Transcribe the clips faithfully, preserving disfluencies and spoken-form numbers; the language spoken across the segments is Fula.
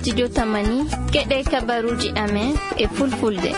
studio Tamani keɗe kabaruji amen e fulfulde.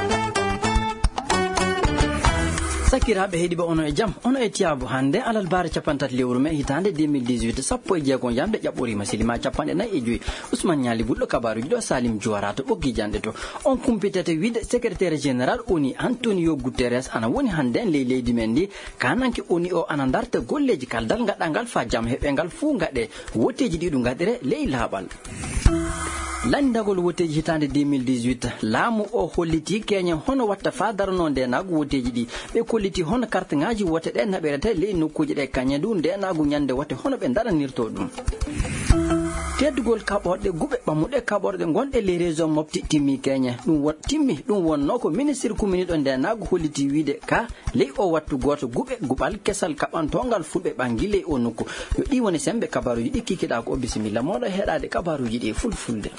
Sakiraɓe heeɗiɓe ono e jam ono e tiyabo hande alal baare capantat lewru me hitande deux mille dix-huit sappo e jeegom yamde ƴaɓɓorima silima capanɗe nayyi e joyyi Ousmane Ñali Bulɗo kabaruji ɗo Salim Diawara to ɓoggi janɗe to on kumpitete wiide secrétaire général ONU Antonio Guterres ana woni hande en ley leydi men ndi kananke ONU o ana darta golleji kaldal gaɗɗal fa jaam heɓengal fuu gaɗe woteji ɗi ɗum gaɗire ley laaɓal. Landagol woteji hitande deux mille dix-huit laamu o holliti Kenya hono watta fa darano ndenagu woteji ɗi ɓe kolliti hono carte ngaji wote ɗe naɓerete ley nokkuji ɗe kañe du ndenagu ñande wote hono ɓe daranirto ɗum. teddugol kaɓorɗe guɓe ɓammuɗe kaɓorɗe gonɗe les région mofti timmi Kenya ɗum won timmi ɗum wonno ko ministre commune ndenagu holliti wiide ka ley o wattu goto guɓe guɓal kesal kaɓantogal fulɓe ɓangi ley o nokku yo ɗi woni sembe kabaruji ɗi kikiɗa ko bisimilla moɗo heɗade kabaruji ɗi fulfulde.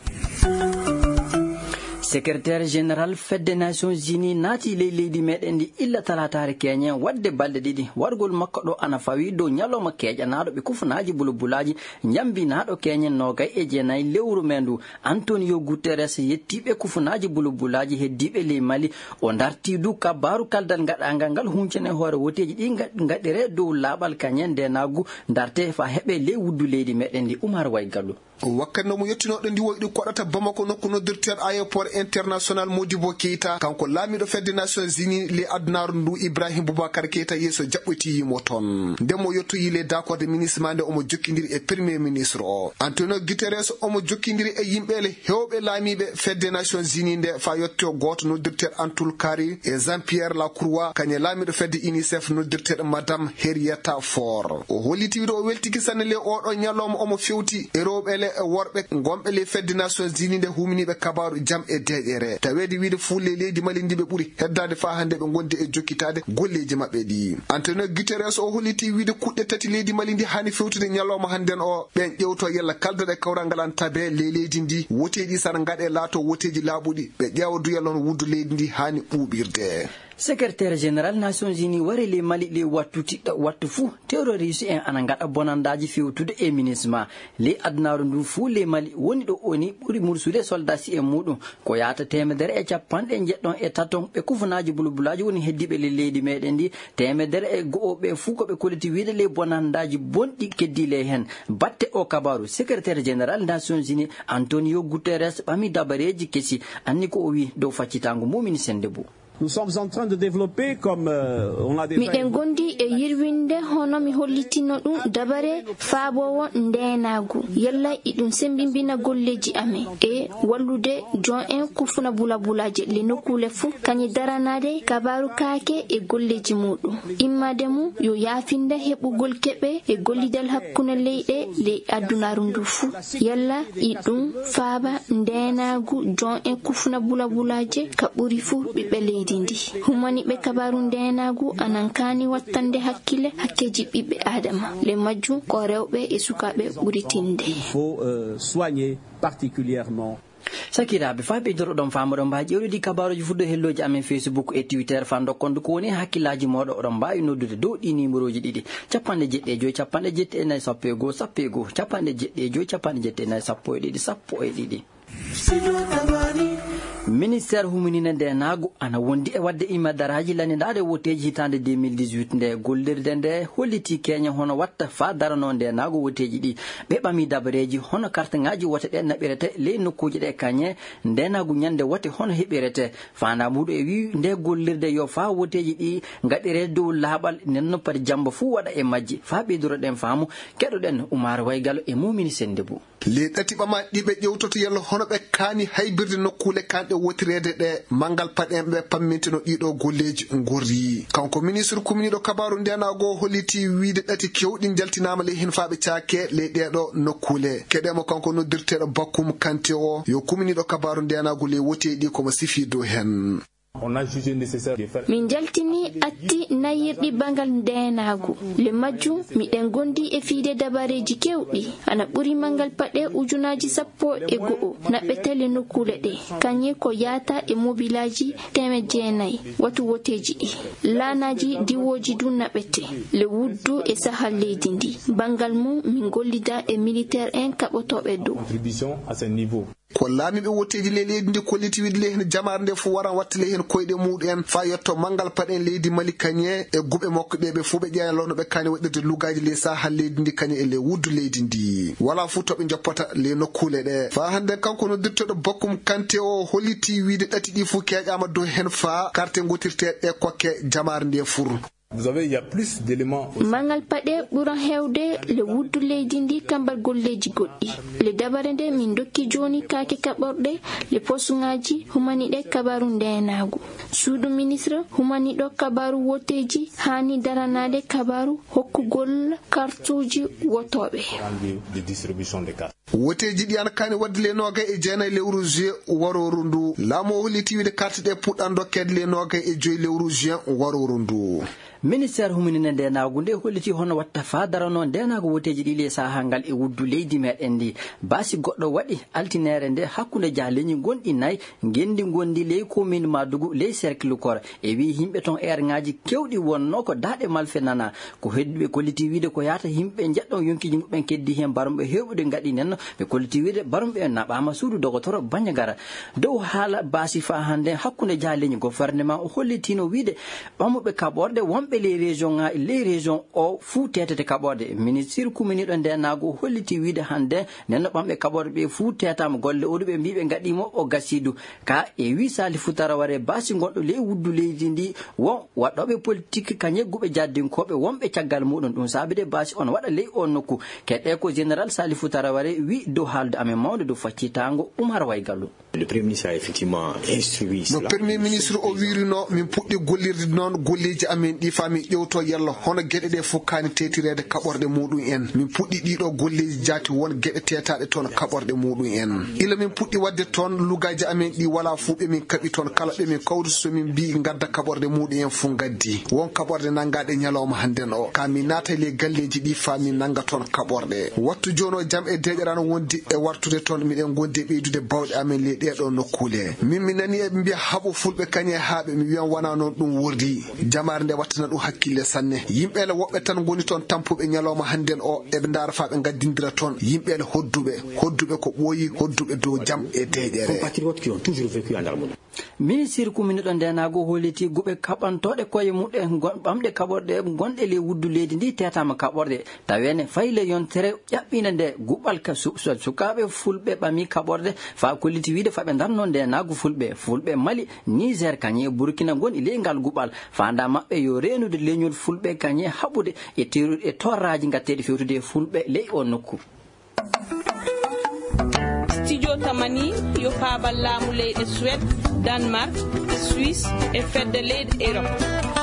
Secrétaire général Fedde Nations Unies naati ley leydi meɗen ndi illa talatare Kenya wadde balɗe ɗiɗi wargol makko ɗo ana fawi dow ñalawma keƴanaɗo ɓe kufunaji bulubulaji jambinaɗo Kenya nogay e jeenayyi lewru men ndu Antonio Guterres yettiɓe kufunaji bulubulaji heddiɓe ley Mali o darti du kabaru kaldal gaɗagal ngal huncene hoore woteji ɗi gaɗire dow laaɓal kañen ndenagu darte fa heɓe ley wuddu leydi meɗen ndi Oumar Way Gallo wakkati no mo yettinoɗo ndi woyɗi koɗata Bamako nokku noddirteɗo aéroport international Modibo Keita kanko laamiɗo Fedde Nations Unies le addunaru ndu Ibrahim Boubacar Keita yeeso jaɓɓoytiyimo toon nde mo yettoyi le d'accord ministre ma nde omo jokkidiri e premier ministre o Antonio Guterres omo jokkidiri e yimɓele hewɓe laamiɓe Fedde Nations Unies nde fa yetto goto noddirteɗo Antoul Kari e Jean Pierre Lacroix kañe laamiɗo Fedde UNICEF noddirteɗo madame Henrietta Fore o holliti wiide o weltiki sanne le oɗo ñalawma omo fewti e rewɓele e worɓe gomɓe le Fedde Nations Unies nde huminiɓe kabaru jam e deƴere tawede wiide fulle leydi Mali ndi ɓe ɓuuri heddade fa hande ɓe gondi e jokkitade golleji mabɓe ɗi Antonio Guterres o holliti wiide kuɗɗe tati leydi Mali ndi hani fewtude ñalawma hannden o ɓen ƴewto yella kaldaɗe kawral ngal an tabe le leydi ndi woteji sana gaɗe laato woteji laaɓuɗi ɓe ƴeewa duyal on wuddu leydi ndi hani ɓuuɓirde. Secrétaire général Nations Unies wari le Mali le wattu tiɗɗa wattu fuu terroriste en ana gaɗa bonandaji fewtude e MINUSMA le adnaru ndu fuu le Mali woni ɗo oni ɓuri mursude soldats e muɗum ko yata temedere e capanɗe jeɗɗon e taton ɓe kufunaji bulubulaji woni heddiɓe le leydi meɗen ndi temedere e go'o ɓe fuu koɓe kolliti wiide le bonandaji bonɗi keddi le hen batte o kabaru secrétaire général Nations Unies Antonio Guterres ɓami dabareji kesi anni ko o wi dow faccitango mumini sende bo. Nous sommes en train de développer comme euh, on a déjà miɗen gondi e yirwinde hono mi hollitino ɗum dabare faabowo ndenagu yalla iɗum sembimbina golleji amen e wallude jon en kufuna bulabulaje le nokkule fuu kañi daranade kabaru kaake e golleji muɗum immade mum yo yaafinde heɓugol keɓe e gollidal hakkune leyɗe le addunaru ndu fuu yalla iɗum faaba ndenagu jon en kufuna bulabulaje ka ɓuri fuu ɓiɓɓe leydi ndi humani ɓe kabaru ndenagu anan kani wattande hakkile hakkeji ɓiɓɓe adama le majjum ko rewɓe e sukaɓe ɓuri tinde. Il faut euh, soigner particulièrement. Sakiraɓe fa ɓeydoroɗon famaɗon mbawi ƴewridi kabaruji fuddo helloji amen Facebook e Twitter fa dokkondu ko woni hakkillaji moɗo oɗon mbawi noddude dow ɗi numéro ji ɗiɗi capanɗe jeɗɗi e joyi capanɗe jetti e nayyi sappo e goho sappo e goho capanɗe jeɗɗi e joyi capanɗe jetti e nayyi sappo e ɗiɗi sappo e ɗiɗi. Ministére huminine ndenagu ana wondi e wadde imadaraji lanidade woteji hitande deux mille dix-huit nde gollirde nde holliti Kenya hono watta fa darano ndenagu woteji ɗi ɓe ɓami dabareji hono carte ngaji wote ɗe naɓirete ley nokkuji ɗe kañe ndenagu ñande wote hono heɓirete fanda muɗo e wi nde gollirde yo fa woteji ɗi gaɗire dow laaɓal nenno pati jamba fuu waɗa e majji fa ɓeydoroɗen faamu keɗoɗen Oumar Way Gallo e mumini sende bo le ɗati ɓama ɗiɓe ƴewtoto yalla hono ɓe kaani haybirde nokkule kanɗe wotirede ɗe mangal paɗen ɓe pammintino ɗiɗo golleji gorri kanko ministre commune kabaru ndenago holliti wiide ɗati kewɗi jaltinama le hen faɓe caake le ɗeɗo nokkule keɗemo kanko noddirteɗo Bakkum Kante o yo commune kabaru ndenago le woteɗi komo sifi dow hen. On a jugé nécessaire de faire. Min jaltini atti nayirɗi bangal ndenagu le majjum miɗen gondi e fiide dabareji kewɗi ana ɓuri mangal paɗe ujunaji sappo e go'o naɓɓetele nokkule ɗe kanye ko yata e mobilaji teme jeenayi watu woteji ɗi laanaji diwoji du naɓete le wuddu e sahal leydi ndi bangal mum min gollida e militaire en kaɓotoɓe dow Contribution à ce niveau. ko laamiɓe woteji le leydi ndi kolliti wiide le hen jamare nde fu waran wattale hen koyɗe muɗum en fa yetto mangal paɗen leydi Mali kañe e guɓe makko ɓe ɓe fu ɓe ƴeeya no ɓe kani waɗirde lugaji le sahal leydi ndi kañe e le wuddu leydi ndi wala fu toɓe joppata le nokkule ɗe fa hande kanko no dirtoɗo Bokum Kanté o holliti wiide ɗati ɗi fu keƴama dow hen fa carte gotirteɗe e kokke jamare nde fur. Vous avez, il y a plus d'éléments. mangal paɗe ɓuran hewde le wuddu leydi ndi kambal golleji goɗɗi le dabare nde min dokki joni kake kaɓorɗe le posuŋaji humaniɗe kabaru ndenagu suudu ministre humaniɗo kabaru woteji hani daranade kabaru hokkugol kartuji wotoɓe De distribution des cartes. woteji ɗi ana kani wadde le noga e jeenayi lewru juin waroru ndu laamu o holliti wiide carte ɗe puɗɗan dokkede le noga e joyi lewru juin waroru ndu. ministére huminine ndenagu nde holliti hono watta fa darano ndenagu woteji ɗi le saha ngal e wuddu leydi meɗen ndi basi goɗɗo waɗi altinere nde hakkude jahleñi gonɗi nayyi gendi gondi ley commune Madougou ley cercle kor e wi yimɓe ton air ngaji kewɗi wonno ko daɗe malfe nana ko heddiɓe kolliti wiide ko yata yimɓe jeɗɗon yonkiji muɓen keddi hen barumɓe hewɓude gaɗi nenno ɓe kolliti wiide barumɓe naɓama suudu dogotoro Bandiagara dow haala basi fa hande hakkude jahleñi gouvernement o hollitino wiide ɓamuɓe kaɓorde wonɓe les régions les régions o fu tetete kaɓorde ministre kuminiɗo ndenago holliti wiide hande nenno ɓamɓe kaɓorde ɓe fu tetama golle oɗuɓe mbiɓe gaɗimo o gasidu ka e wi Sali Futara ware basi gonɗo ley wuddu leydi ndi won waɗɗoɓe politique kañe guɓe jaddinkoɓe wonɓe caggal muɗum ɗum saabide basi on waɗa ley o nokku keɗɗe ko général Sali Futara ware wi dow haalde amen mawde dow faccitango Oumar Way Gallo. Le Premier ministre a effectivement instruit no Premier ministre o wirino min puɗɗi gollirde noon golleji amen ɗi fa min ƴewto yalla hono gueɗe ɗe fof kani tetirede kaɓorɗe muɗum en min puɗɗi ɗiɗo golleji jaati won gueɗe tetaɗe toon kaɓorɗe muɗum en ila min puɗɗi wadde toon lugaji amen ɗi wala fu ɓe min kaɓi toon kala ɓe min kawri so min mbi gadda kaɓorɗe muɗum en fu gaddi won kaɓorɗe nangaɗe ñalawma hannden o ka min naata le galleji ɗi fa min nanga toon kaɓorɗe wattu joni o jaam e deƴerano wondi e wartude toon miɗen gondi e ɓeydude bawɗe amen le ɗeɗo nokkule min mi nani eɓe mbiya haɓo fulɓe kañe haaɓe mi wiyan wona noon ɗum wordi jamare nde wattana ɗum hakkille sanne yimɓele woɓɓe tan goni toon tampuɓe ñalawma hannden o eɓe daara fa ɓe gaddindira toon yimɓele hodduɓe hodduɓe ko ɓooyi hodduɓe dow jaam e deƴere. ministre kuminiɗo ndenago holliti guɓe kaɓantoɗe koye muɗe ɓamɗe kaɓorɗe gonɗe le wuddu leydi ndi tetama kaɓorɗe tawene fayle yontere ƴaɓɓina nde guɓal sukaɓe fulɓe ɓami kaɓorɗe fa kolliti wiide faɓe darno ndenago fulɓe fulɓe Mali Niger kañe Burkina goni ley ngal guɓal fanda mabɓe yo renude leñol fulɓe kañe haɓude e terude e torraji gatteɗe fewtude fulɓe ley o nokku. Studio Tamani yo paabal laamu leyɗe Suède, Danemark, Suisse e fedde leyɗe Europe.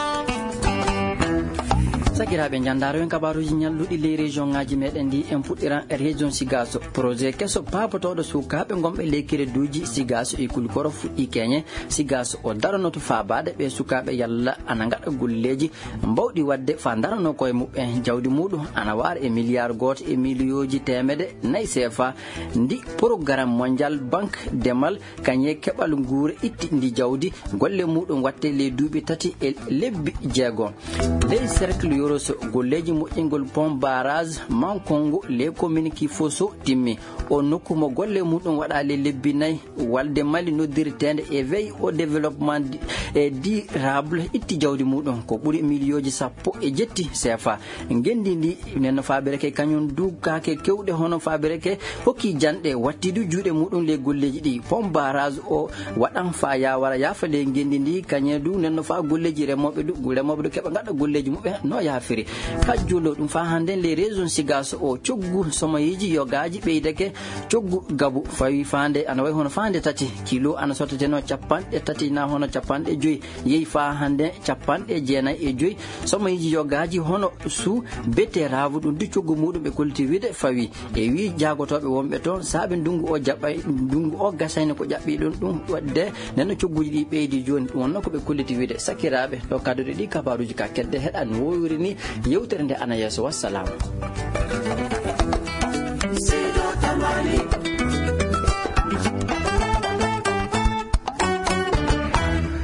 sakiraɓe jandaro en kabaruji ñalluɗi ley région ngaji meɗen ndi en puɗɗiran région Sigaso projet kesso papotoɗo sukaɓe gomɓe lekkire duuji Sigaso e Kulikoro fuɗɗi keñe Sigaso o daranoto fabade ɓe sukaɓe yalla ana gaɗa golleji mbawɗi wadde fa darano koye muɓɓe jawdi muɗum ana wara e milliard goto e milliyoji temede nayyi C F A ndi programme mondial banque demal kañe keɓal guure itti ndi jawdi golle muɗum watte ley duuɓi tati e lebbi jeegon ley cercle yoroso golleji moƴƴingol pont barrage mankongo les communes ki fosso timmi o nokku mo golle muɗum waɗale lebbi nayyi walde Mali noddiritede e veille au développement e durable itti jawdi muɗum ko ɓuuri milliyoji sappo e jetti C F A gendi ndi nenno fabireke kañum dugkake kewɗe hono fabireke hokki janɗe wattidu juuɗe muɗum le golleji ɗi pont barrage o waɗan fa yawara yafa le gendi ndi kañe du nenno fa golleji remoɓe du remoɓe du keɓa gaɗa golleji muɓe no yaha nafiri kajjulo ɗum fa hande les raisons sigas o coggu somoyiji yogaji ɓeydake coggu gabu fawi fande ana way hono fande tati kilo ana sottateno capanɗe tati na hono capanɗe joyi yeyi fa hande capanɗe jeenayi e joyi somoyiji yogaji hono suu beteravu ɗum di coggu muɗum ɓe cultivide fawi e wi jagotoɓe wonɓe toon saaɓe ndungu o jaɓɓay ndungu o gasayne ko ƴaɓɓi ɗum ɗum wadde nenno cogguji ɗi ɓeydi joni ɗum wonno koɓe cultivide sakiraɓe to kaddude ɗi kabaruji ka kedde heɗan woyri ni yewtere nde ana yeeso wassalamu.